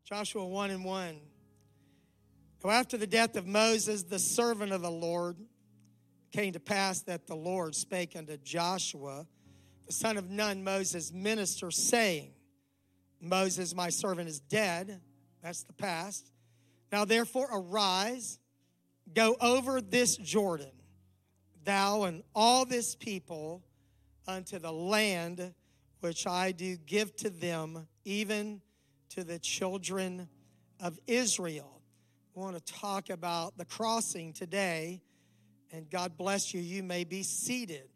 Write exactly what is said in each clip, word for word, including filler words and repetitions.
Joshua one and one. Now after the death of Moses, the servant of the Lord, came to pass that the Lord spake unto Joshua, the son of Nun, Moses' minister, saying, Moses, my servant, is dead. That's the past. Now therefore arise, go over this Jordan, thou and all this people, unto the land which I do give to them, even to the children of Israel. I want to talk about the crossing today, and God bless you. You may be seated.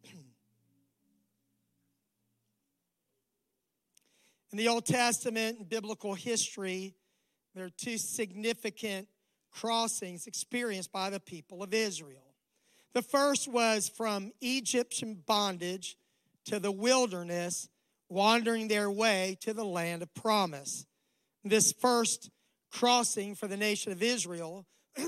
In the Old Testament and biblical history, there are two significant crossings experienced by the people of Israel. The first was from Egyptian bondage to the wilderness, wandering their way to the land of promise. This first crossing for the nation of Israel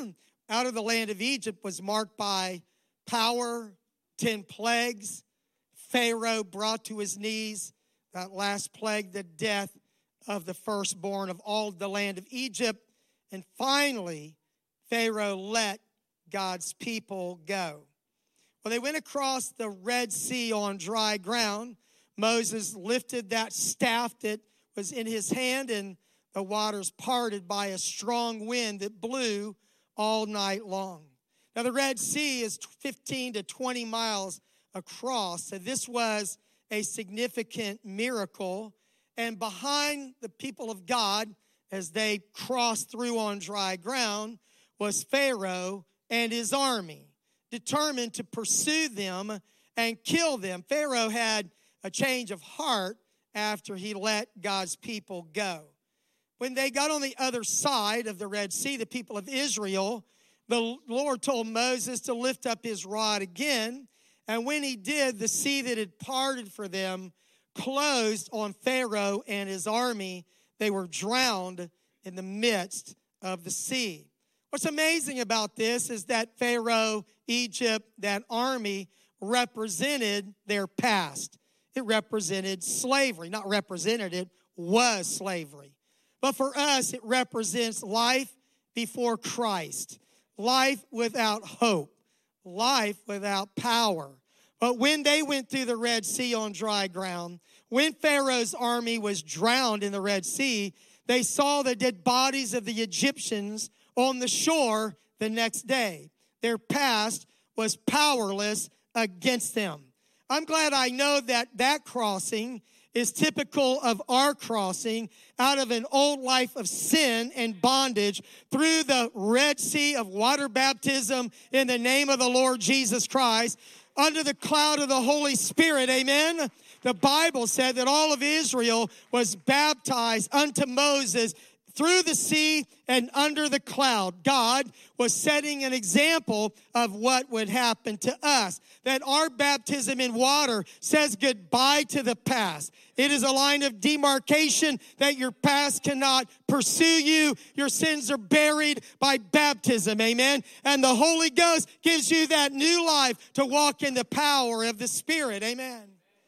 out of the land of Egypt was marked by power, ten plagues, Pharaoh brought to his knees, that last plague, the death of the firstborn of all the land of Egypt, and finally, Pharaoh let God's people go. Well, they went across the Red Sea on dry ground. Moses lifted that staff that was in his hand, and the waters parted by a strong wind that blew all night long. Now, the Red Sea is fifteen to twenty miles across, so this was a significant miracle. And behind the people of God, as they crossed through on dry ground, was Pharaoh and his army, determined to pursue them and kill them. Pharaoh had a change of heart after he let God's people go. When they got on the other side of the Red Sea, the people of Israel, the Lord told Moses to lift up his rod again. And when he did, the sea that had parted for them closed on Pharaoh and his army. They were drowned in the midst of the sea. What's amazing about this is that Pharaoh, Egypt, that army represented their past. It represented slavery. Not represented, it was slavery. But for us, it represents life before Christ, life without hope, life without power. But when they went through the Red Sea on dry ground, when Pharaoh's army was drowned in the Red Sea, they saw the dead bodies of the Egyptians on the shore the next day. Their past was powerless against them. I'm glad I know that that crossing is typical of our crossing out of an old life of sin and bondage through the Red Sea of water baptism in the name of the Lord Jesus Christ, under the cloud of the Holy Spirit, amen? The Bible said that all of Israel was baptized unto Moses through the sea and under the cloud. God was setting an example of what would happen to us. That our baptism in water says goodbye to the past. It is a line of demarcation that your past cannot pursue you. Your sins are buried by baptism, amen? And the Holy Ghost gives you that new life to walk in the power of the Spirit, amen?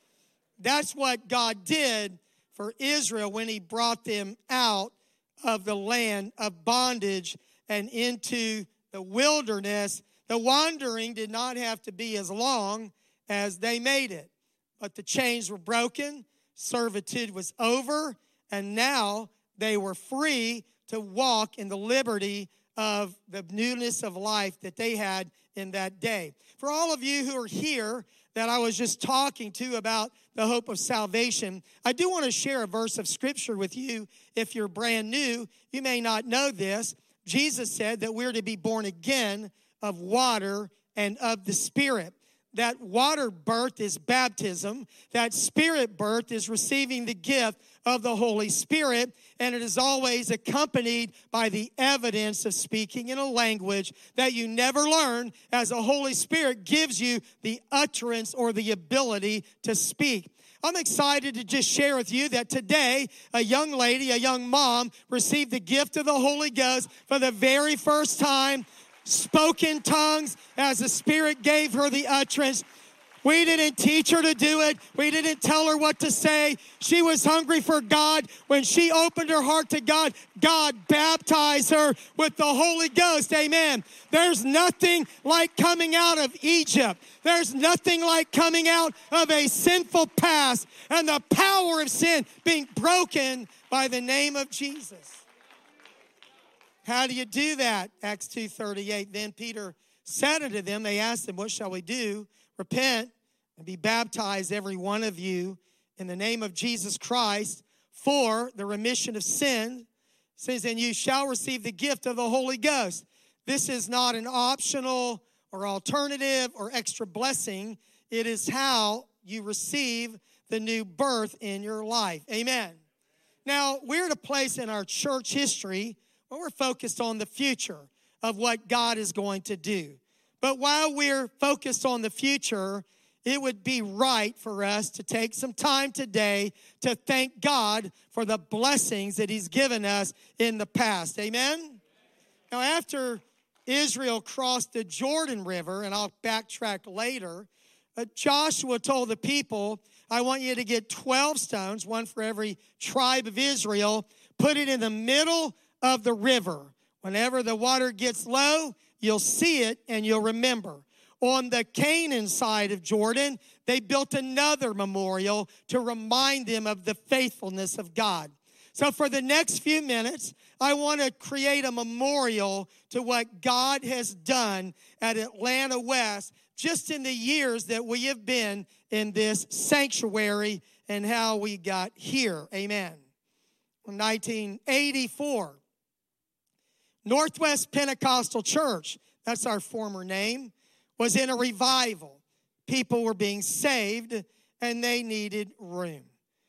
That's what God did for Israel when he brought them out of the land of bondage and into the wilderness. The wandering did not have to be as long as they made it. But the chains were broken, servitude was over, and now they were free to walk in the liberty of the newness of life that they had in that day. For all of you who are here that I was just talking to about the hope of salvation, I do want to share a verse of Scripture with you. If you're brand new, you may not know this. Jesus said that we're to be born again of water and of the Spirit. That water birth is baptism. That Spirit birth is receiving the gift of the Holy Spirit. And it is always accompanied by the evidence of speaking in a language that you never learn, as the Holy Spirit gives you the utterance or the ability to speak. I'm excited to just share with you that today a young lady, a young mom, received the gift of the Holy Ghost for the very first time, spoke in tongues as the Spirit gave her the utterance. We didn't teach her to do it. We didn't tell her what to say. She was hungry for God. When she opened her heart to God, God baptized her with the Holy Ghost. Amen. There's nothing like coming out of Egypt. There's nothing like coming out of a sinful past and the power of sin being broken by the name of Jesus. How do you do that? Acts two thirty-eight. Then Peter said unto them, they asked him, what shall we do? Repent and be baptized, every one of you, in the name of Jesus Christ for the remission of sin. It says, and you shall receive the gift of the Holy Ghost. This is not an optional or alternative or extra blessing. It is how you receive the new birth in your life. Amen. Now, we're at a place in our church history where we're focused on the future of what God is going to do. But while we're focused on the future, it would be right for us to take some time today to thank God for the blessings that he's given us in the past. Amen? Now, after Israel crossed the Jordan River, and I'll backtrack later, uh, Joshua told the people, I want you to get twelve stones, one for every tribe of Israel, put it in the middle of the river. Whenever the water gets low, you'll see it and you'll remember. On the Canaan side of Jordan, they built another memorial to remind them of the faithfulness of God. So for the next few minutes, I want to create a memorial to what God has done at Atlanta West just in the years that we have been in this sanctuary and how we got here. Amen. In nineteen eighty-four, Northwest Pentecostal Church, that's our former name, was in a revival. People were being saved, and they needed room.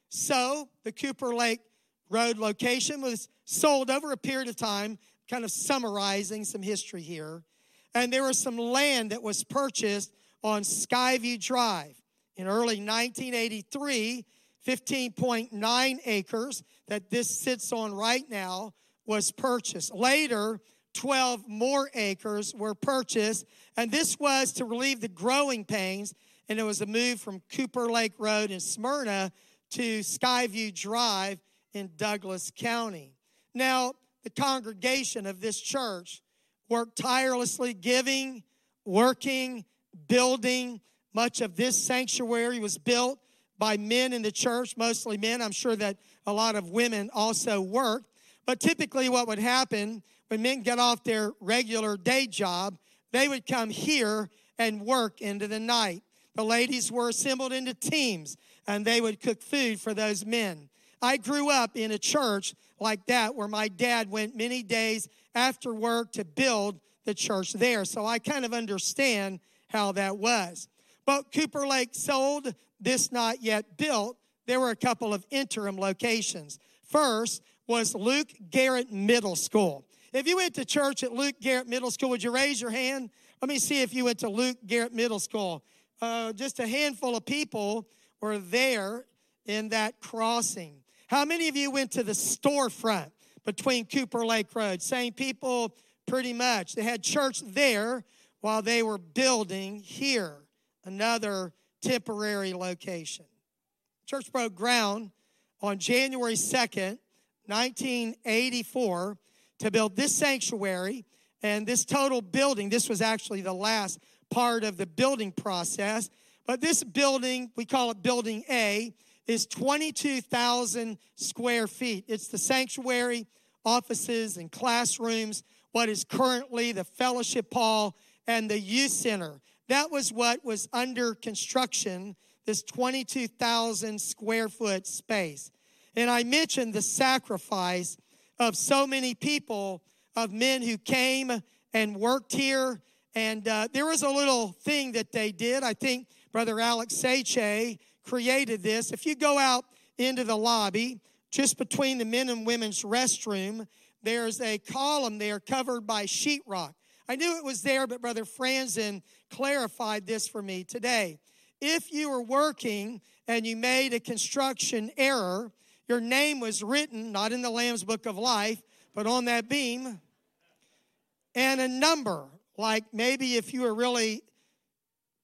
So the Cooper Lake Road location was sold over a period of time, kind of summarizing some history here. And there was some land that was purchased on Skyview Drive. In early nineteen eighty-three, fifteen point nine acres that this sits on right now was purchased. Later, twelve more acres were purchased, and this was to relieve the growing pains, and it was a move from Cooper Lake Road in Smyrna to Skyview Drive in Douglas County. Now, the congregation of this church worked tirelessly, giving, working, building. Much of this sanctuary was built by men in the church, mostly men. I'm sure that a lot of women also worked. But typically what would happen when men got off their regular day job, they would come here and work into the night. The ladies were assembled into teams, and they would cook food for those men. I grew up in a church like that where my dad went many days after work to build the church there. So I kind of understand how that was. But Cooper Lake sold this not yet built. There were a couple of interim locations. First was Luke Garrett Middle School. If you went to church at Luke Garrett Middle School, would you raise your hand? Let me see if you went to Luke Garrett Middle School. Uh, just a handful of people were there in that crossing. How many of you went to the storefront between Cooper Lake Road? Same people pretty much. They had church there while they were building here, another temporary location. Church broke ground on January second, nineteen eighty-four, to build this sanctuary and this total building. This was actually the last part of the building process. But this building, we call it Building A, is twenty-two thousand square feet. It's the sanctuary, offices, and classrooms, what is currently the fellowship hall and the youth center. That was what was under construction, this twenty-two thousand square foot space. And I mentioned the sacrifice of so many people, of men who came and worked here. And uh, there was a little thing that they did. I think Brother Alex Seche created this. If you go out into the lobby, just between the men and women's restroom, there's a column there covered by sheetrock. I knew it was there, but Brother Franzen clarified this for me today. If you were working and you made a construction error, your name was written, not in the Lamb's Book of Life, but on that beam, and a number, like maybe if you were really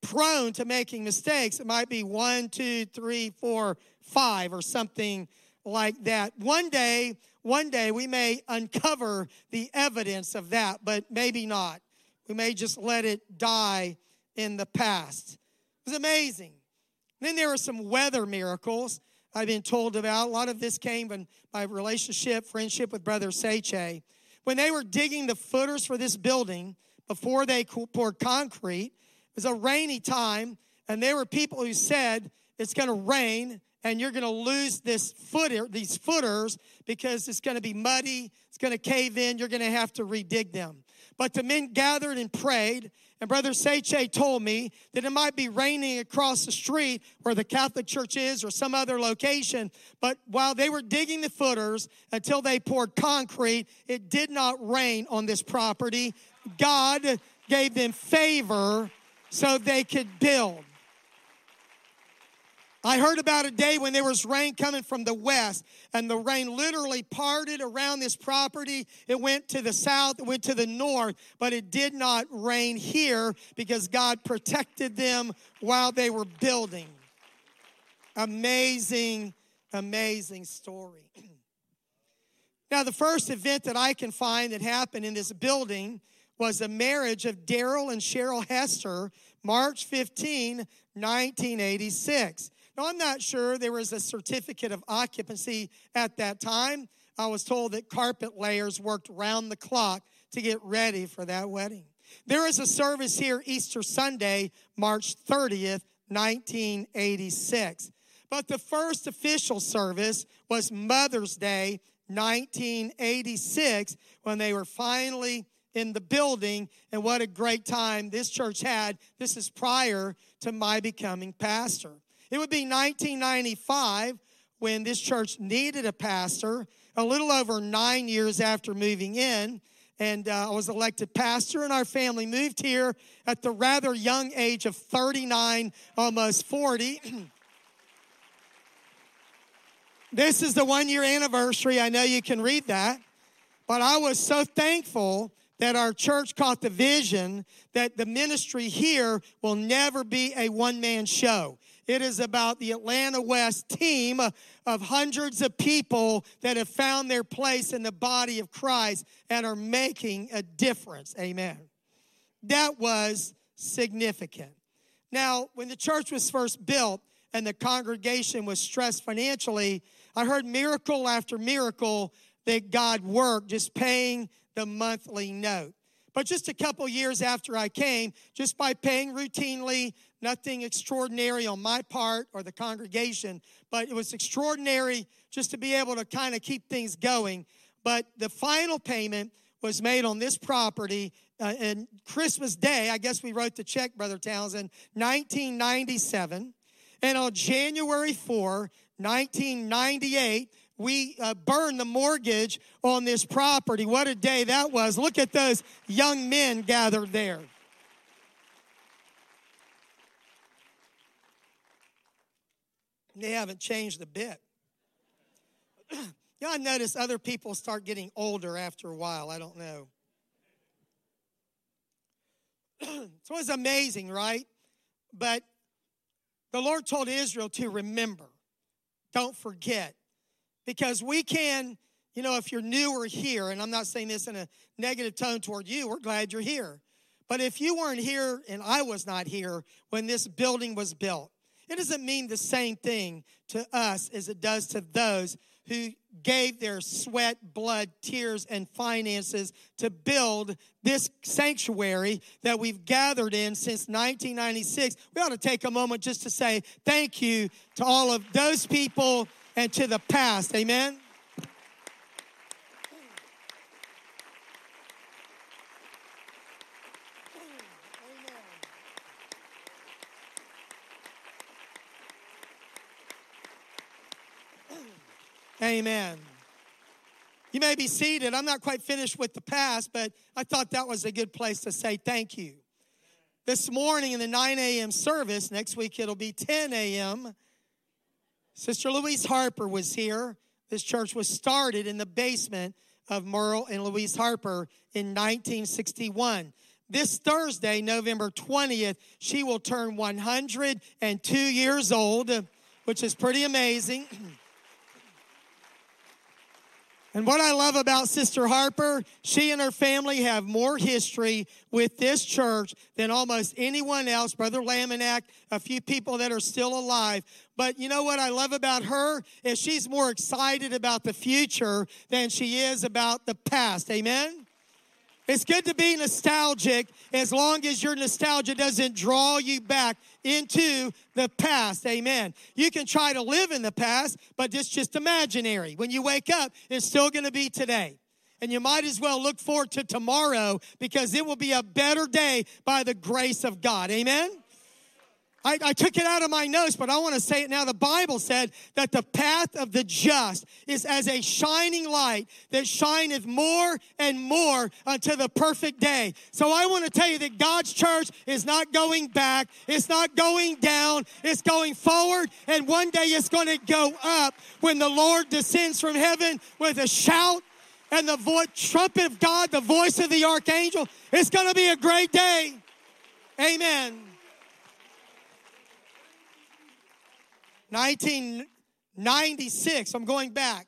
prone to making mistakes. It might be one, two, three, four, five, or something like that. One day, one day we may uncover the evidence of that, but maybe not. We may just let it die in the past. It was amazing. Then there were some weather miracles I've been told about. A lot of this came from my relationship, friendship with Brother Seche. When they were digging the footers for this building, before they poured concrete, it was a rainy time, and there were people who said, it's going to rain, and you're going to lose this footer, these footers because it's going to be muddy, it's going to cave in, you're going to have to redig them. But the men gathered and prayed, and Brother Seche told me that it might be raining across the street where the Catholic Church is or some other location, but while they were digging the footers until they poured concrete, it did not rain on this property. God gave them favor so they could build. I heard about a day when there was rain coming from the west, and the rain literally parted around this property. It went to the south, it went to the north, but it did not rain here because God protected them while they were building. Amazing, amazing story. Now, the first event that I can find that happened in this building was the marriage of Daryl and Cheryl Hester, March fifteenth, nineteen eighty-six. Now, I'm not sure there was a certificate of occupancy at that time. I was told that carpet layers worked round the clock to get ready for that wedding. There is a service here Easter Sunday, March thirtieth, nineteen eighty-six. But the first official service was Mother's Day, nineteen eighty-six, when they were finally in the building, and what a great time this church had. This is prior to my becoming pastor. It would be nineteen ninety-five when this church needed a pastor, a little over nine years after moving in, and uh, I was elected pastor, and our family moved here at the rather young age of thirty-nine, almost forty. This is the one-year anniversary. I know you can read that, but I was so thankful that our church caught the vision that the ministry here will never be a one-man show. It is about the Atlanta West team of hundreds of people that have found their place in the body of Christ and are making a difference. Amen. That was significant. Now, when the church was first built and the congregation was stressed financially, I heard miracle after miracle that God worked, just paying the monthly note. But just a couple years after I came, just by paying routinely, nothing extraordinary on my part or the congregation, but it was extraordinary just to be able to kind of keep things going. But the final payment was made on this property uh, and Christmas Day. I guess we wrote the check, Brother Townsend, nineteen ninety-seven. And on January fourth, nineteen ninety-eight, we uh, burned the mortgage on this property. What a day that was. Look at those young men gathered there. They haven't changed a bit. You know, I notice other people start getting older after a while. I don't know. So it's amazing, right? But the Lord told Israel to remember. Don't forget. Because we can, you know, if you're new or here, and I'm not saying this in a negative tone toward you, we're glad you're here. But if you weren't here and I was not here when this building was built, it doesn't mean the same thing to us as it does to those who gave their sweat, blood, tears, and finances to build this sanctuary that we've gathered in since nineteen ninety-six. We ought to take a moment just to say thank you to all of those people and to the past. Amen? Amen. You may be seated. I'm not quite finished with the past, but I thought that was a good place to say thank you. This morning in the nine a.m. service, next week it'll be ten a.m., Sister Louise Harper was here. This church was started in the basement of Merle and Louise Harper in nineteen sixty-one. this Thursday, November twentieth, she will turn one hundred two years old, which is pretty amazing. And what I love about Sister Harper, she and her family have more history with this church than almost anyone else. Brother Laminack, a few people that are still alive. But you know what I love about her is she's more excited about the future than she is about the past. Amen? It's good to be nostalgic as long as your nostalgia doesn't draw you back into the past. Amen. You can try to live in the past, but it's just imaginary. When you wake up, it's still going to be today. And you might as well look forward to tomorrow because it will be a better day by the grace of God. Amen. I, I took it out of my notes, but I want to say it now. The Bible said that the path of the just is as a shining light that shineth more and more unto the perfect day. So I want to tell you that God's church is not going back. It's not going down. It's going forward, and one day it's going to go up when the Lord descends from heaven with a shout and the voice, trumpet of God, the voice of the archangel. It's going to be a great day. Amen. nineteen ninety-six, I'm going back.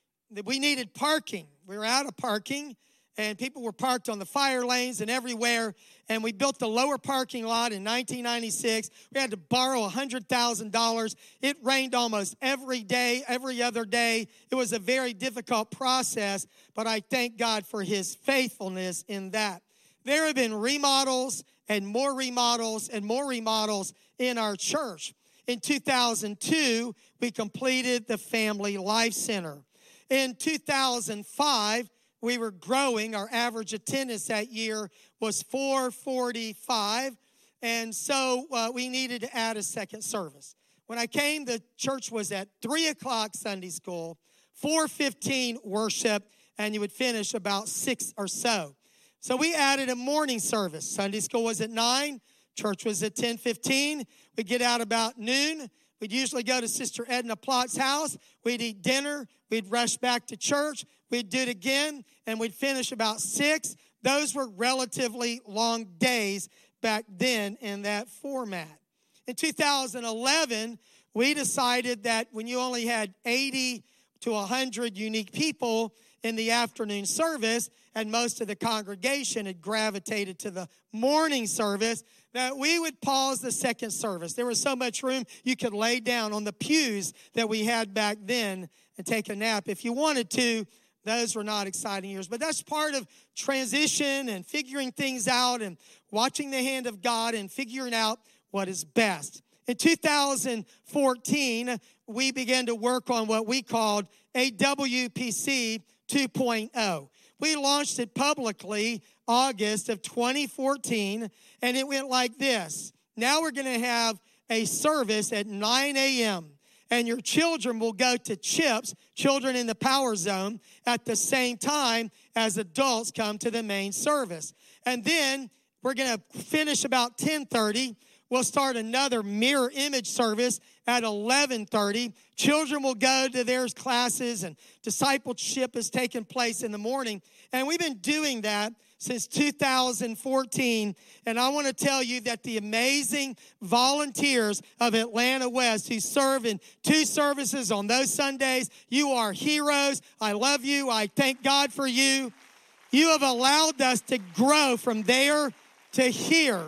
We needed parking. We were out of parking, and people were parked on the fire lanes and everywhere. And we built the lower parking lot in nineteen ninety-six. We had to borrow one hundred thousand dollars. It rained almost every day, every other day. It was a very difficult process, but I thank God for his faithfulness in that. There have been remodels and more remodels and more remodels in our church. In two thousand two, we completed the Family Life Center. In two thousand five, we were growing. Our average attendance that year was four forty-five, and so uh, we needed to add a second service. When I came, the church was at three o'clock Sunday school, four fifteen worship, and you would finish about six or so. So we added a morning service. Sunday school was at nine. Church was at ten fifteen. We'd get out about noon. We'd usually go to Sister Edna Plott's house. We'd eat dinner. We'd rush back to church. We'd do it again, and we'd finish about six. Those were relatively long days back then in that format. In two thousand eleven, we decided that when you only had eighty to one hundred unique people in the afternoon service, and most of the congregation had gravitated to the morning service, that we would pause the second service. There was so much room you could lay down on the pews that we had back then and take a nap if you wanted to. Those were not exciting years. But that's part of transition and figuring things out and watching the hand of God and figuring out what is best. In two thousand fourteen, we began to work on what we called A W P C two point oh. We launched it publicly August of twenty fourteen, and it went like this. Now we're going to have a service at nine a.m., and your children will go to CHIPS, Children in the Power Zone, at the same time as adults come to the main service. And then we're going to finish about ten thirty. We'll start another mirror image service at eleven thirty. Children will go to their classes, and discipleship is taking place in the morning. And we've been doing that since two thousand fourteen. And I want to tell you that the amazing volunteers of Atlanta West who serve in two services on those Sundays, you are heroes. I love you. I thank God for you. You have allowed us to grow from there to here.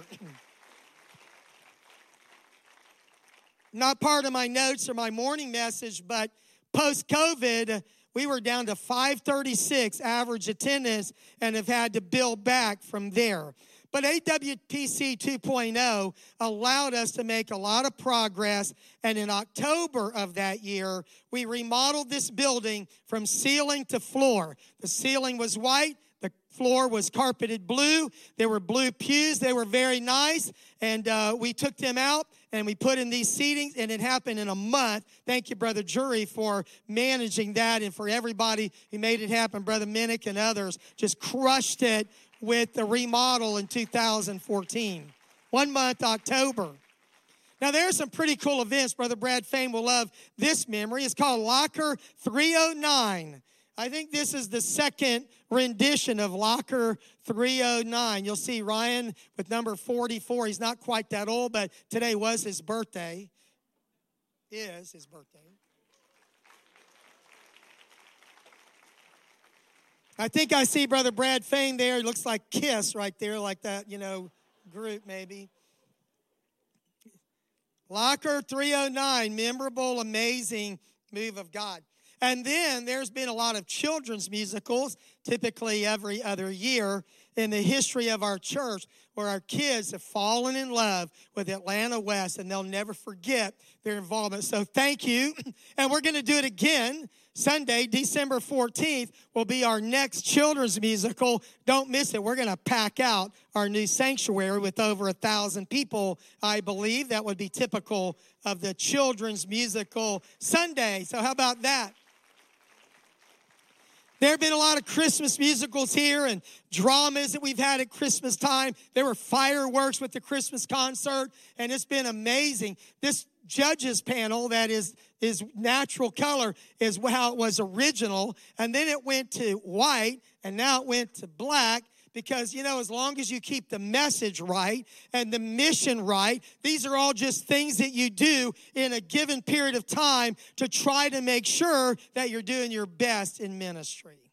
Not part of my notes or my morning message, but post-COVID, we were down to five thirty-six average attendance and have had to build back from there. But A W P C two point oh allowed us to make a lot of progress, and in October of that year, we remodeled this building from ceiling to floor. The ceiling was white. The floor was carpeted blue. There were blue pews. They were very nice, and uh, we took them out, and we put in these seatings, and it happened in a month. Thank you, Brother Jury, for managing that, and for everybody who made it happen. Brother Minnick and others just crushed it with the remodel in two thousand fourteen. One month, October. Now, there are some pretty cool events. Brother Brad Fame will love this memory. It's called Locker three oh nine. I think this is the second rendition of Locker three oh nine. You'll see Ryan with number forty-four. He's not quite that old, but today was his birthday. Is his birthday. I think I see Brother Brad Fain there. He looks like Kiss right there, like that, you know, group maybe. Locker three oh nine, memorable, amazing move of God. And then there's been a lot of children's musicals, typically every other year in the history of our church, where our kids have fallen in love with Atlanta West, and they'll never forget their involvement. So thank you. And we're going to do it again. Sunday, December fourteenth, will be our next children's musical. Don't miss it. We're going to pack out our new sanctuary with over a thousand people, I believe. That would be typical of the children's musical Sunday. So how about that? There have been a lot of Christmas musicals here and dramas that we've had at Christmas time. There were fireworks with the Christmas concert, and it's been amazing. This judges panel that is, is natural color is how it was original, and then it went to white, and now it went to black. Because, you know, as long as you keep the message right and the mission right, these are all just things that you do in a given period of time to try to make sure that you're doing your best in ministry.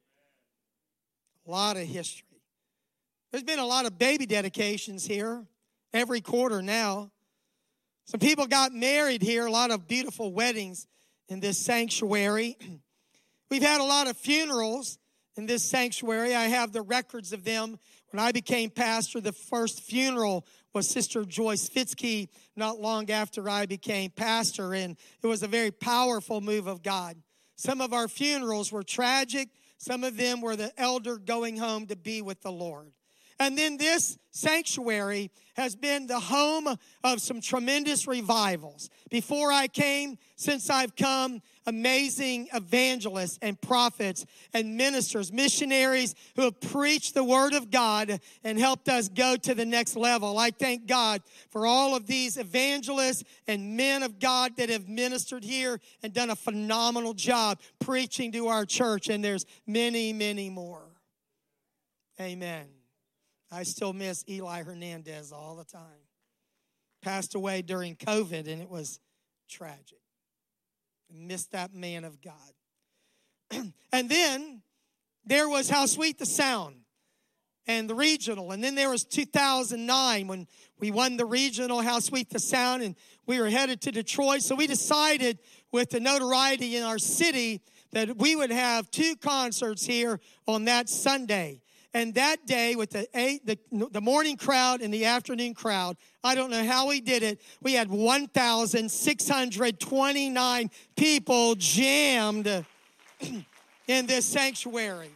A lot of history. There's been a lot of baby dedications here every quarter now. Some people got married here, a lot of beautiful weddings in this sanctuary. We've had a lot of funerals in this sanctuary. I have the records of them. When I became pastor, the first funeral was Sister Joyce Fitzke not long after I became pastor, and it was a very powerful move of God. Some of our funerals were tragic. Some of them were the elder going home to be with the Lord. And then this sanctuary has been the home of some tremendous revivals. Before I came, since I've come, amazing evangelists and prophets and ministers, missionaries who have preached the word of God and helped us go to the next level. I thank God for all of these evangelists and men of God that have ministered here and done a phenomenal job preaching to our church. And there's many, many more. Amen. I still miss Eli Hernandez all the time. Passed away during COVID, and it was tragic. I missed that man of God. And then there was How Sweet the Sound and the regional. And then there was two thousand nine when we won the regional, How Sweet the Sound, and we were headed to Detroit. So we decided with the notoriety in our city that we would have two concerts here on that Sunday. And that day, with the eight, the, the morning crowd and the afternoon crowd, I don't know how we did it. We had one thousand six hundred twenty-nine people jammed in this sanctuary.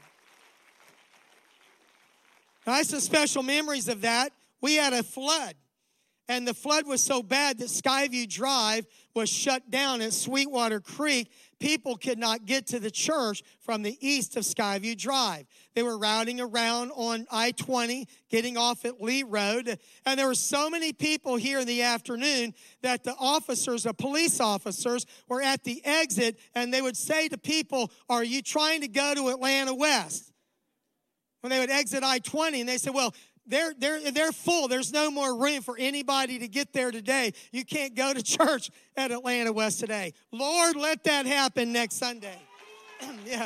I have some special memories of that. We had a flood, and the flood was so bad that Skyview Drive was shut down at Sweetwater Creek. People could not get to the church from the east of Skyview Drive. They were routing around on I twenty, getting off at Lee Road. And there were so many people here in the afternoon that the officers, the police officers, were at the exit, and they would say to people, "Are you trying to go to Atlanta West?" When they would exit I twenty, and they said, well, They're, they're, they're full. There's no more room for anybody to get there today. You can't go to church at Atlanta West today. Lord, let that happen next Sunday. Yeah.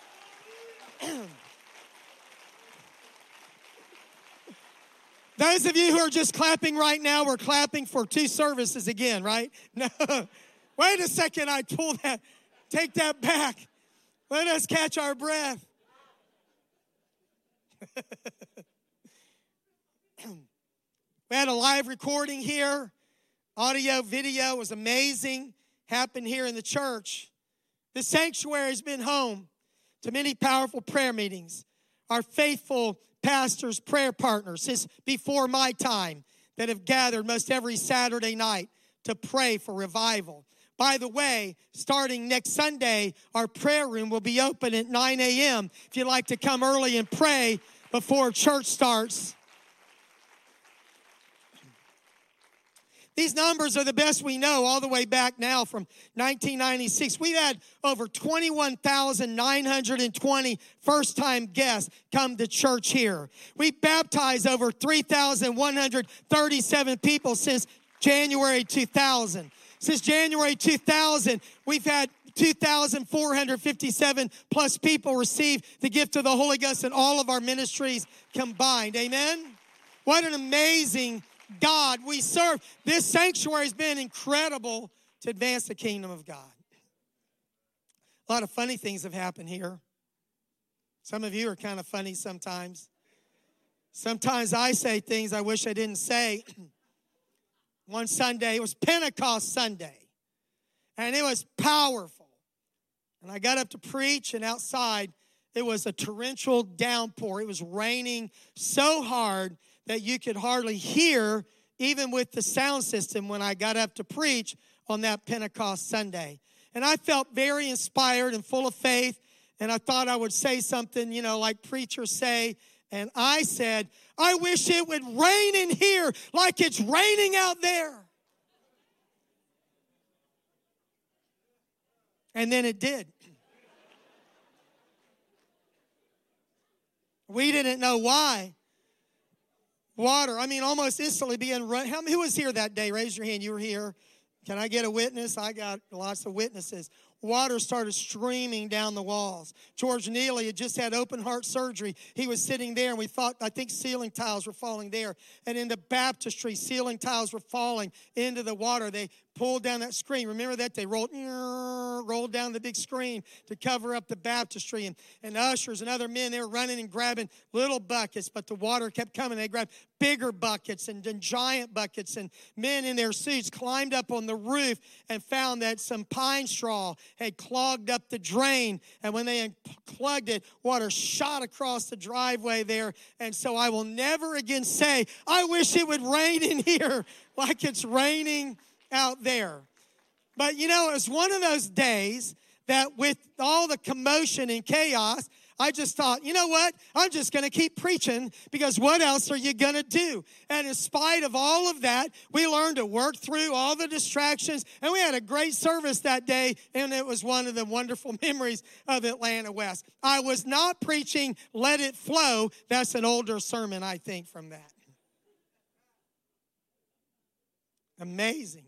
Those of you who are just clapping right now, we're clapping for two services again, right? No. Wait a second, I pulled that. Take that back. Let us catch our breath. We had a live recording here. Audio, video was amazing. Happened here in the church. The sanctuary has been home to many powerful prayer meetings. Our faithful pastors, prayer partners, since before my time, that have gathered most every Saturday night to pray for revival. By the way, starting next Sunday, our prayer room will be open at nine a.m. if you'd like to come early and pray before church starts. These numbers are the best we know all the way back now from nineteen ninety-six. We've had over twenty-one thousand nine hundred twenty first-time guests come to church here. We've baptized over three thousand one hundred thirty-seven people since January two thousand. Since January two thousand, we've had two thousand four hundred fifty-seven plus people receive the gift of the Holy Ghost in all of our ministries combined. Amen? What an amazing God we serve. This sanctuary has been incredible to advance the kingdom of God. A lot of funny things have happened here. Some of you are kind of funny sometimes. Sometimes I say things I wish I didn't say. One Sunday, it was Pentecost Sunday, and it was powerful. And I got up to preach, and outside, it was a torrential downpour. It was raining so hard that you could hardly hear, even with the sound system, when I got up to preach on that Pentecost Sunday. And I felt very inspired and full of faith, and I thought I would say something, you know, like preachers say. And I said, I wish it would rain in here like it's raining out there. And then it did. We didn't know why. Water, I mean, almost instantly began running. How, who was here that day? Raise your hand. You were here. Can I get a witness? I got lots of witnesses. Water started streaming down the walls. George Neely had just had open heart surgery. He was sitting there, and we thought, I think ceiling tiles were falling there. And in the baptistry, ceiling tiles were falling into the water. They pulled down that screen. Remember that? They rolled, rolled down the big screen to cover up the baptistry. And, and ushers and other men, they were running and grabbing little buckets, but the water kept coming. They grabbed bigger buckets and, and giant buckets. And men in their suits climbed up on the roof and found that some pine straw had clogged up the drain. And when they plugged it, water shot across the driveway there. And so I will never again say, I wish it would rain in here like it's raining out there. But you know, it was one of those days that with all the commotion and chaos, I just thought, you know what? I'm just going to keep preaching, because what else are you going to do? And in spite of all of that, we learned to work through all the distractions, and we had a great service that day, and it was one of the wonderful memories of Atlanta West. I was not preaching Let It Flow. That's an older sermon, I think, from that. Amazing.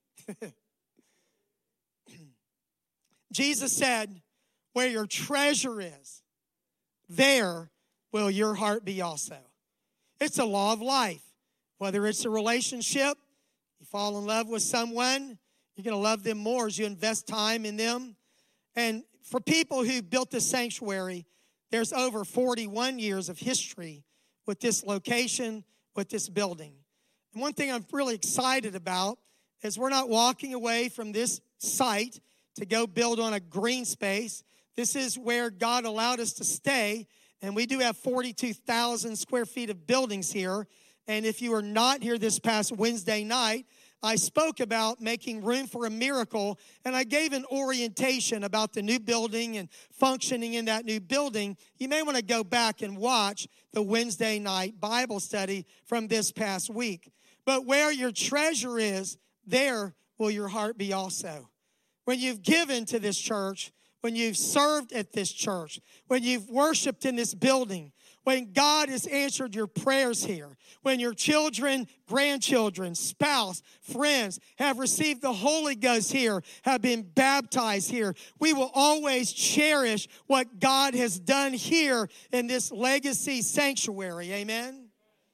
Jesus said, where your treasure is, there will your heart be also. It's a law of life. Whether it's a relationship, you fall in love with someone, you're going to love them more as you invest time in them. And for people who built this sanctuary, there's over forty-one years of history with this location, with this building. And one thing I'm really excited about is we're not walking away from this site to go build on a green space. This is where God allowed us to stay, and we do have forty-two thousand square feet of buildings here. And if you were not here this past Wednesday night, I spoke about making room for a miracle, and I gave an orientation about the new building and functioning in that new building. You may want to go back and watch the Wednesday night Bible study from this past week. But where your treasure is, there will your heart be also. When you've given to this church, when you've served at this church, when you've worshiped in this building, when God has answered your prayers here, when your children, grandchildren, spouse, friends have received the Holy Ghost here, have been baptized here, we will always cherish what God has done here in this legacy sanctuary. Amen?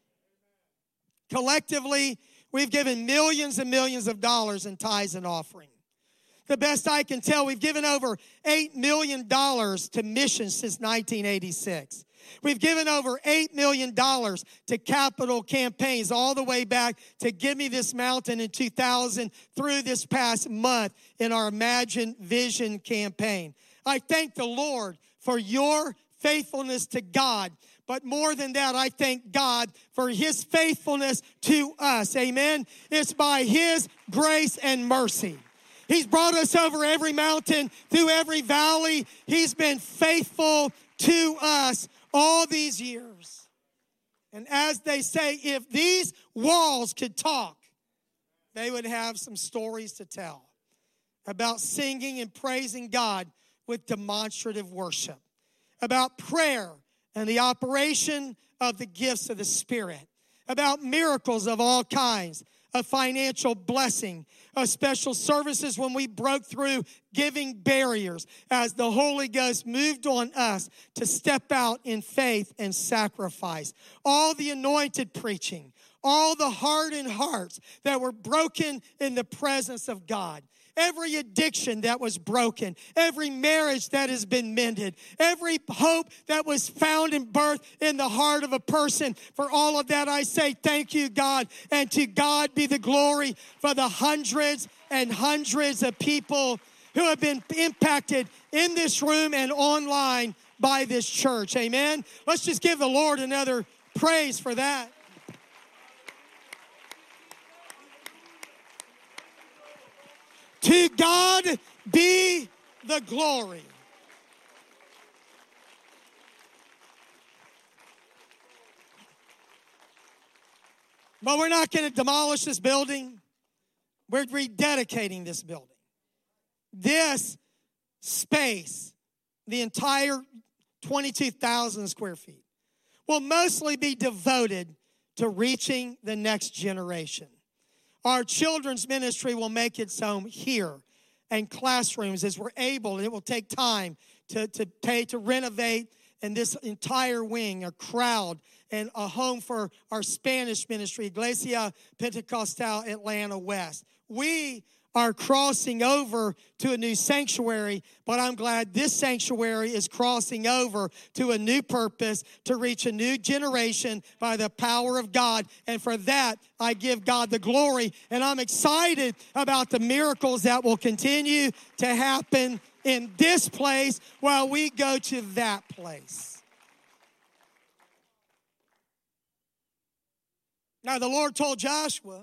Collectively, we've given millions and millions of dollars in tithes and offering. The best I can tell, we've given over eight million dollars to missions since nineteen eighty-six. We've given over eight million dollars to capital campaigns all the way back to Give Me This Mountain in two thousand through this past month in our Imagine Vision campaign. I thank the Lord for your faithfulness to God. But more than that, I thank God for his faithfulness to us. Amen. It's by his grace and mercy. He's brought us over every mountain, through every valley. He's been faithful to us all these years. And as they say, if these walls could talk, they would have some stories to tell about singing and praising God with demonstrative worship, about prayer and the operation of the gifts of the Spirit, about miracles of all kinds, of financial blessing, of special services when we broke through giving barriers as the Holy Ghost moved on us to step out in faith and sacrifice. All the anointed preaching, all the hardened hearts that were broken in the presence of God. Every addiction that was broken, every marriage that has been mended, every hope that was found and birthed in the heart of a person. For all of that, I say thank you, God, and to God be the glory for the hundreds and hundreds of people who have been impacted in this room and online by this church. Amen. Let's just give the Lord another praise for that. To God be the glory. But we're not going to demolish this building. We're rededicating this building. This space, the entire twenty-two thousand square feet, will mostly be devoted to reaching the next generation. Our children's ministry will make its home here, and classrooms as we're able, and it will take time to, to pay to renovate, and this entire wing, a crowd, and a home for our Spanish ministry, Iglesia Pentecostal Atlanta West. We are crossing over to a new sanctuary, but I'm glad this sanctuary is crossing over to a new purpose to reach a new generation by the power of God. And for that, I give God the glory. And I'm excited about the miracles that will continue to happen in this place while we go to that place. Now, the Lord told Joshua,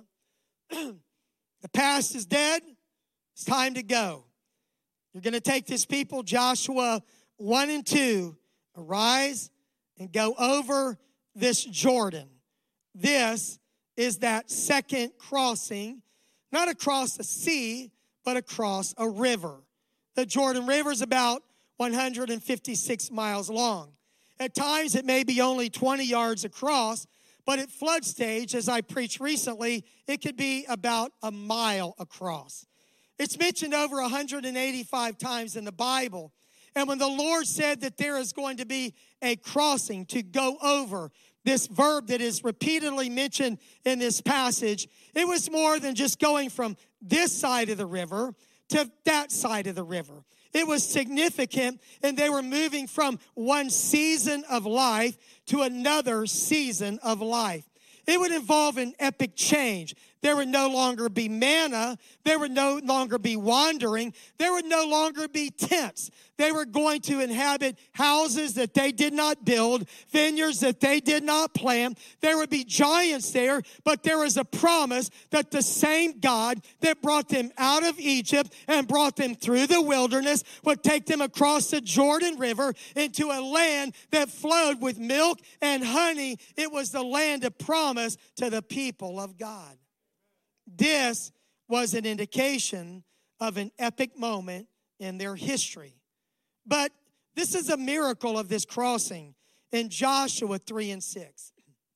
the past is dead. It's time to go. You're going to take this people, Joshua one and two, arise and go over this Jordan. This is that second crossing, not across a sea, but across a river. The Jordan River is about one hundred fifty-six miles long. At times, it may be only twenty yards across, but at flood stage, as I preached recently, it could be about a mile across. It's mentioned over one hundred eighty-five times in the Bible. And when the Lord said that there is going to be a crossing to go over, this verb that is repeatedly mentioned in this passage, it was more than just going from this side of the river to that side of the river. It was significant, and they were moving from one season of life to another season of life. It would involve an epic change. There would no longer be manna. There would no longer be wandering. There would no longer be tents. They were going to inhabit houses that they did not build, vineyards that they did not plant. There would be giants there, but there was a promise that the same God that brought them out of Egypt and brought them through the wilderness would take them across the Jordan River into a land that flowed with milk and honey. It was the land of promise to the people of God. This was an indication of an epic moment in their history. But this is a miracle of this crossing in Joshua three and six.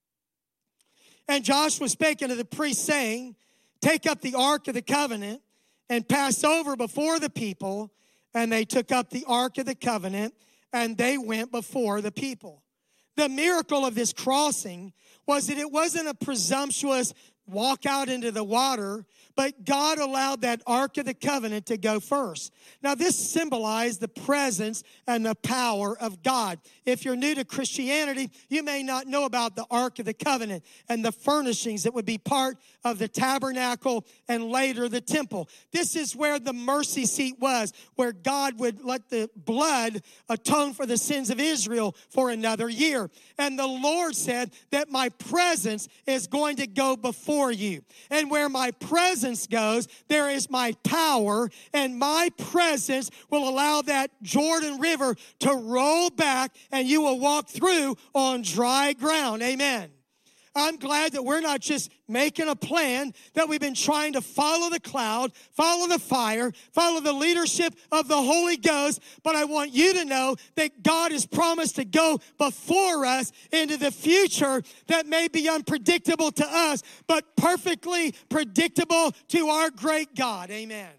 And Joshua spake unto the priests, saying, take up the ark of the covenant and pass over before the people. And they took up the ark of the covenant, and they went before the people. The miracle of this crossing was that it wasn't a presumptuous walk out into the water, but God allowed that Ark of the Covenant to go first. Now, this symbolized the presence and the power of God. If you're new to Christianity, you may not know about the Ark of the Covenant and the furnishings that would be part of the tabernacle and later the temple. This is where the mercy seat was, where God would let the blood atone for the sins of Israel for another year. And the Lord said that my presence is going to go before you. And where my presence goes, there is my power, and my presence will allow that Jordan River to roll back, and you will walk through on dry ground. Amen. I'm glad that we're not just making a plan, that we've been trying to follow the cloud, follow the fire, follow the leadership of the Holy Ghost. But I want you to know that God has promised to go before us into the future that may be unpredictable to us, but perfectly predictable to our great God. Amen.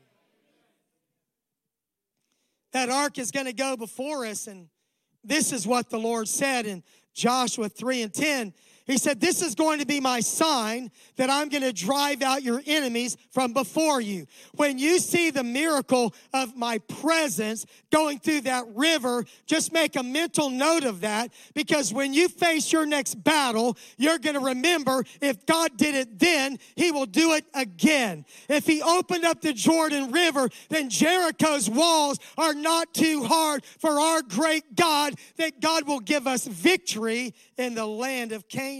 That ark is going to go before us, and this is what the Lord said in Joshua three and ten. He said, this is going to be my sign that I'm going to drive out your enemies from before you. When you see the miracle of my presence going through that river, just make a mental note of that, because when you face your next battle, you're going to remember if God did it then, he will do it again. If he opened up the Jordan River, then Jericho's walls are not too hard for our great God, that God will give us victory in the land of Canaan.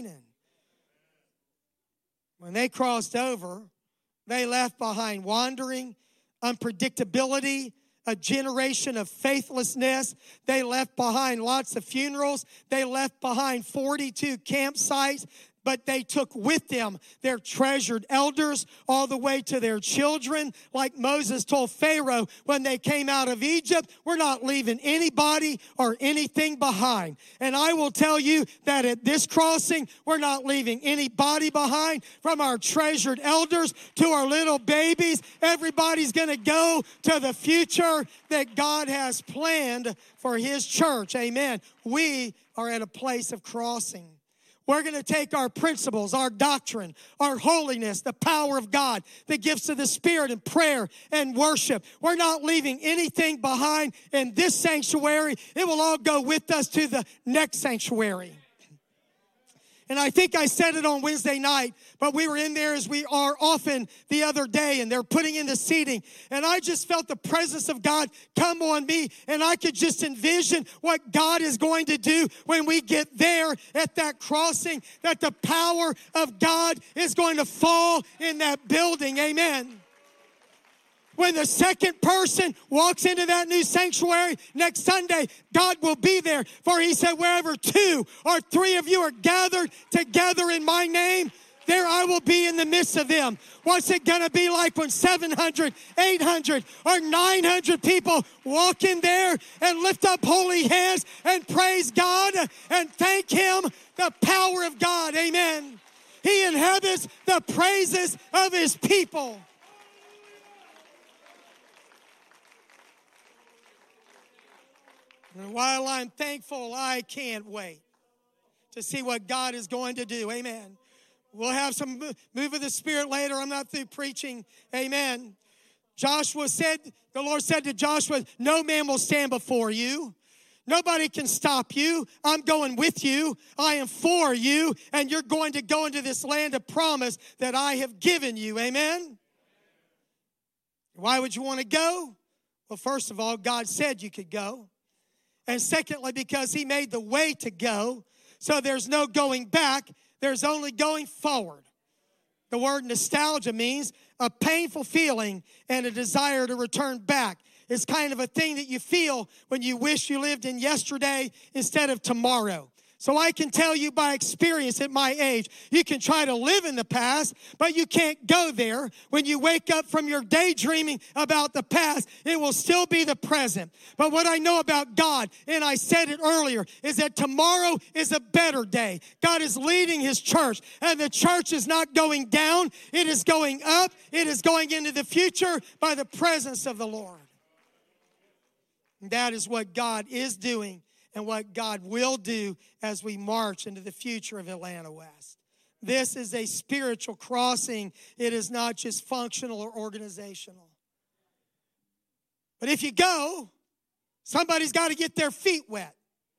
When they crossed over, they left behind wandering, unpredictability, a generation of faithlessness. They left behind lots of funerals. They left behind forty-two campsites. But they took with them their treasured elders all the way to their children. Like Moses told Pharaoh when they came out of Egypt, we're not leaving anybody or anything behind. And I will tell you that at this crossing, we're not leaving anybody behind, from our treasured elders to our little babies. Everybody's going to go to the future that God has planned for his church. Amen. We are at a place of crossing. We're going to take our principles, our doctrine, our holiness, the power of God, the gifts of the Spirit, and prayer and worship. We're not leaving anything behind in this sanctuary. It will all go with us to the next sanctuary. And I think I said it on Wednesday night, but we were in there as we are often the other day, and they're putting in the seating. And I just felt the presence of God come on me, and I could just envision what God is going to do when we get there at that crossing, that the power of God is going to fall in that building. Amen. When the second person walks into that new sanctuary next Sunday, God will be there. For he said, wherever two or three of you are gathered together in my name, there I will be in the midst of them. What's it going to be like when seven hundred, eight hundred, or nine hundred people walk in there and lift up holy hands and praise God and thank him? The power of God, amen. He inhabits the praises of his people. And while I'm thankful, I can't wait to see what God is going to do. Amen. We'll have some move of the Spirit later. I'm not through preaching. Amen. Joshua said, the Lord said to Joshua, no man will stand before you. Nobody can stop you. I'm going with you. I am for you. And you're going to go into this land of promise that I have given you. Amen. Why would you want to go? Well, first of all, God said you could go. And secondly, because he made the way to go, so there's no going back, there's only going forward. The word nostalgia means a painful feeling and a desire to return back. It's kind of a thing that you feel when you wish you lived in yesterday instead of tomorrow. So I can tell you by experience at my age, you can try to live in the past, but you can't go there. When you wake up from your daydreaming about the past, it will still be the present. But what I know about God, and I said it earlier, is that tomorrow is a better day. God is leading his church, and the church is not going down. It is going up. It is going into the future by the presence of the Lord. And that is what God is doing and what God will do as we march into the future of Atlanta West. This is a spiritual crossing. It is not just functional or organizational. But if you go, somebody's got to get their feet wet.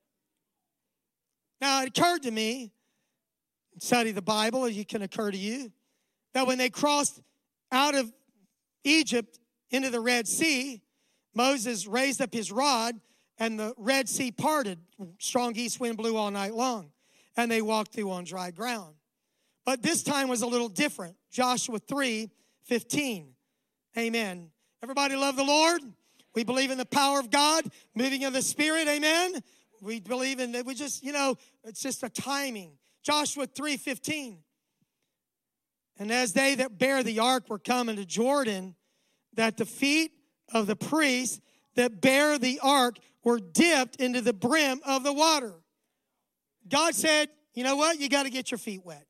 Now, it occurred to me, study the Bible, it can occur to you, that when they crossed out of Egypt into the Red Sea, Moses raised up his rod, and the Red Sea parted. Strong east wind blew all night long. And they walked through on dry ground. But this time was a little different. Joshua three fifteen. Amen. Everybody love the Lord? We believe in the power of God, moving of the Spirit. Amen. We believe in that. We just, you know, it's just a timing. Joshua three fifteen. And as they that bear the ark were coming to Jordan, that the feet of the priests that bear the ark were dipped into the brim of the water. God said, you know what? You got to get your feet wet.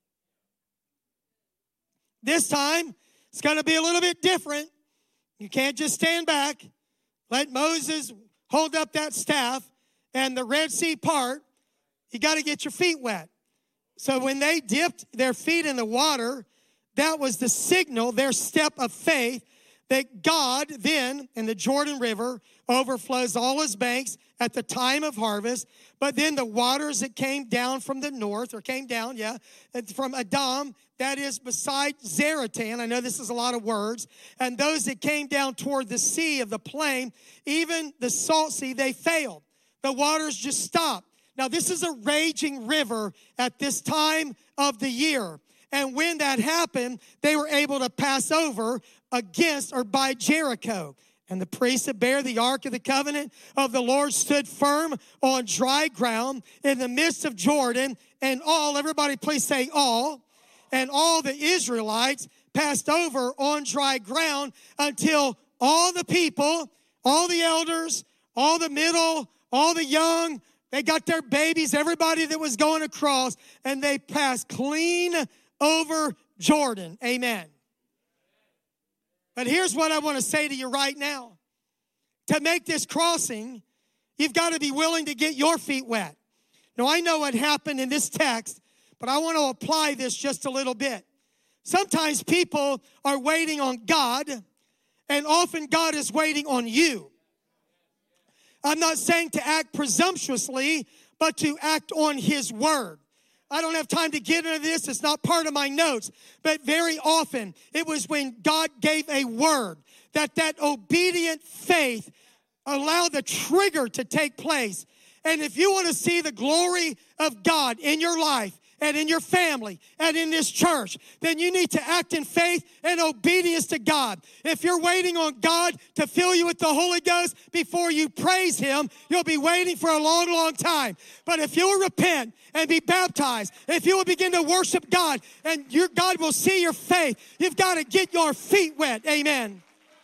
This time, it's going to be a little bit different. You can't just stand back. Let Moses hold up that staff and the Red Sea part. You got to get your feet wet. So when they dipped their feet in the water, that was the signal, their step of faith, that God then, in the Jordan River, overflows all his banks at the time of harvest. But then the waters that came down from the north, or came down, yeah, from Adam, that is beside Zaratan. I know this is a lot of words. And those that came down toward the sea of the plain, even the salt sea, they failed. The waters just stopped. Now, this is a raging river at this time of the year. And when that happened, they were able to pass over against or by Jericho. And the priests that bear the ark of the covenant of the Lord stood firm on dry ground in the midst of Jordan. And all, everybody please say all, and all the Israelites passed over on dry ground until all the people, all the elders, all the middle, all the young, they got their babies, everybody that was going across, and they passed clean over Jordan. Amen. But here's what I want to say to you right now. To make this crossing, you've got to be willing to get your feet wet. Now, I know what happened in this text, but I want to apply this just a little bit. Sometimes people are waiting on God, and often God is waiting on you. I'm not saying to act presumptuously, but to act on his word. I don't have time to get into this. It's not part of my notes. But very often, it was when God gave a word that that obedient faith allowed the trigger to take place. And if you want to see the glory of God in your life and in your family and in this church, then you need to act in faith and obedience to God. If you're waiting on God to fill you with the Holy Ghost before you praise him, you'll be waiting for a long, long time. But if you will repent and be baptized, if you will begin to worship God, and your God will see your faith, you've got to get your feet wet. Amen.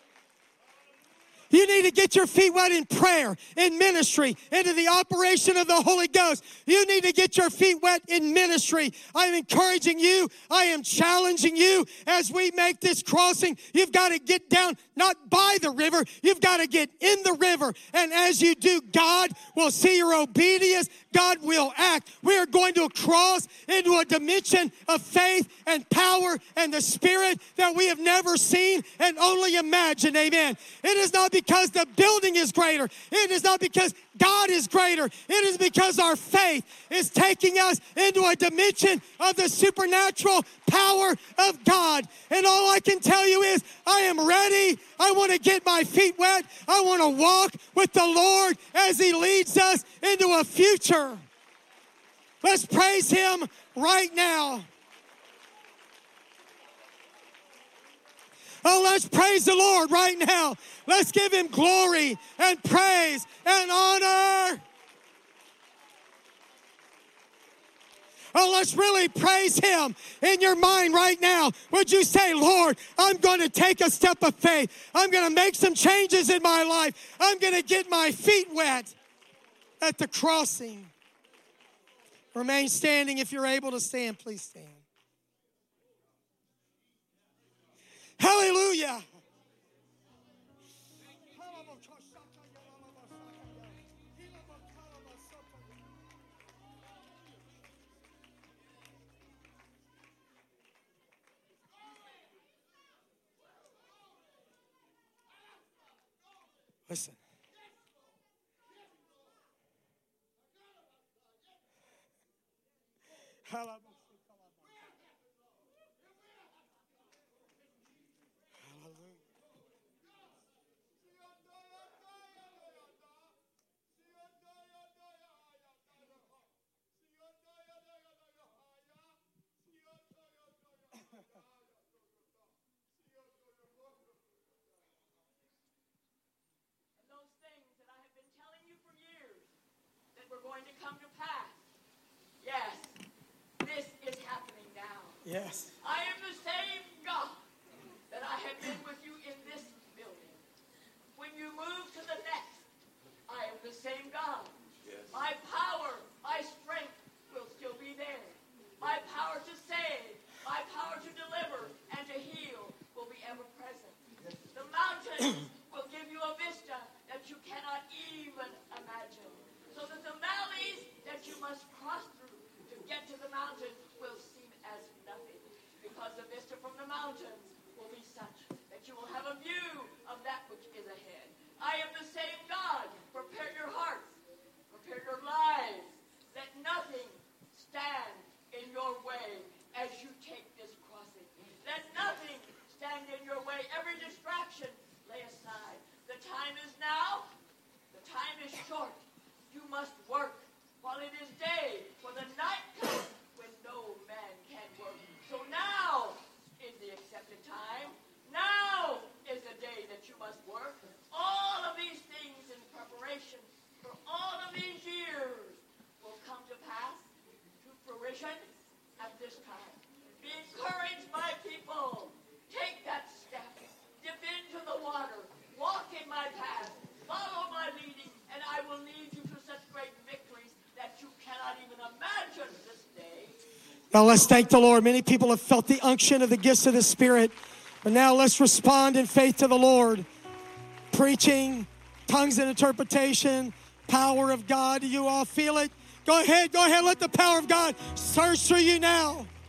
You need to get your feet wet in prayer, in ministry, into the operation of the Holy Ghost. You need to get your feet wet in ministry. I'm encouraging you. I am challenging you as we make this crossing. You've got to get down, not by the river. You've got to get in the river. And as you do, God will see your obedience. God will act. We are going to cross into a dimension of faith and power and the Spirit that we have never seen and only imagined. Amen. It is not because the building is greater. It is not because God is greater. It is because our faith is taking us into a dimension of the supernatural power of God. And all I can tell you is I am ready. I want to get my feet wet. I want to walk with the Lord as he leads us into a future. Let's praise him right now. Oh, let's praise the Lord right now. Let's give him glory and praise and honor. Oh, let's really praise him in your mind right now. Would you say, Lord, I'm going to take a step of faith. I'm going to make some changes in my life. I'm going to get my feet wet at the crossing. Remain standing. If you're able to stand, please stand. Hallelujah. Listen. Hallelujah. Going to come to pass. Yes, this Yes. I am the same God that I have been with you in this building. When you move to the next, I am the same God. Yes. My power, my strength will still be there. My power to save, my power to deliver and to heal will be ever present. Yes. The mountains will give you a vista that you cannot even imagine. So that the valleys that you must cross through to get to the mountain will seem as nothing. Because the vista from the mountains will be such that you will have a view of that which is ahead. I am the same God. Prepare your hearts. Prepare your lives. Let nothing stand in your way as you take this crossing. Let nothing stand in your way. Every distraction, lay aside. The time is now. The time is short. You must work while it is day, for the night comes when no man can work. So now is the accepted time. Now is the day that you must work. All of these things in preparation for all of these years will come to pass, to fruition at this time. Be encouraged, my people. Take that step. Dip into the water. Walk in my path. Follow my leading, and I will lead you to such great victories that you cannot even imagine this day. Now let's thank the Lord. Many people have felt the unction of the gifts of the Spirit. But now let's respond in faith to the Lord. Preaching, tongues and interpretation, power of God. Do you all feel it? Go ahead, go ahead. Let the power of God surge through you now.